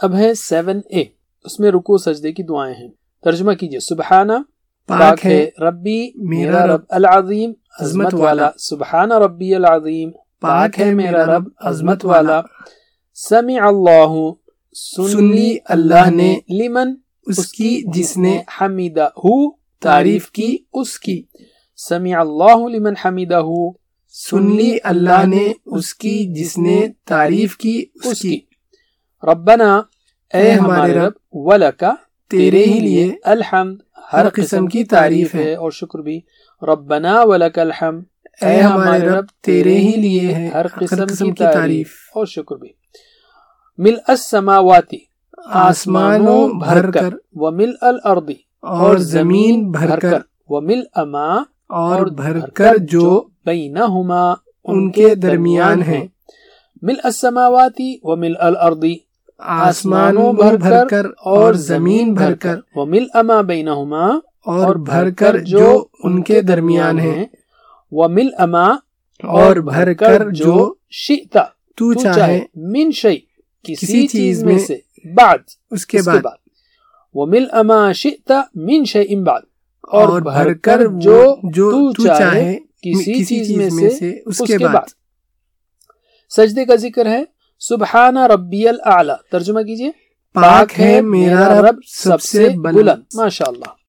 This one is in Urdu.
اب ہے 7A، اس میں رکوع سجدے کی دعائیں ہیں. ترجمہ کیجئے. سبحانہ پاک ہے، ربی میرا رب، العظیم عظمت والا، سبحان ربی العظیم پاک ہے میرا رب عظمت والا. سمع اللہ سن لی اللہ نے، لمن اس کی جس نے، حمیدہ تعریف کی اس کی. سمع اللہ لمن حمیدہ سن لی اللہ نے اس کی جس نے تعریف کی اس کی. ربنا اے ہمارے رب، ولکا تیرے ہی لیے، الحمد ہر قسم کی تعریف ہے اور شکر بھی. ربنا ولک الحمد اے ہمارے رب تیرے ہی لیے ہے ہر قسم کی تعریف اور شکر بھی. ملء السماوات آسمانوں بھر کر، وملء الارض اور زمین بھر کر، وملء ما اور بھر کر جو بینہما ان کے درمیان ہیں. ملء السماوات وملء الارض آسمانوں بھر کر اور زمین بھر کر، وملء ما بینہما اور بھر کر جو ان کے درمیان ہیں، وملء ما اور بھر کر جو شئت تو چاہے، من شیء کسی چیز میں سے، بعد اس کے بعد، وملء ما شئت من شیء بعد اور بھر کر جو تو چاہے کسی چیز میں سے اس کے بعد. سجدے کا ذکر ہے. سبحان ربی الاعلی، ترجمہ کیجئے. پاک ہے میرا رب سب سے بلند. ماشاءاللہ.